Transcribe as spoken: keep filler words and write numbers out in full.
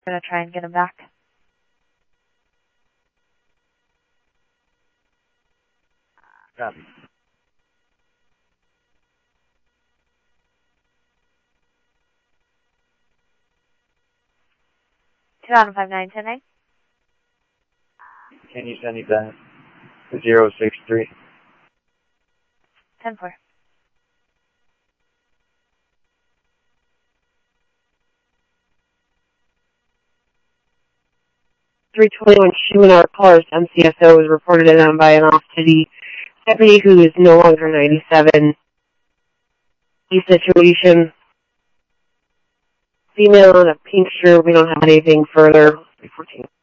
I'm gonna try and get him back. Copy. Two out of five nine ten nine. Can you send me back to zero six three? Ten four. three twenty-one Schumann Cars M C S O was reported in by an off-duty deputy who is no longer ninety-seven. The situation, female in a pink shirt, we don't have anything further. three fourteen.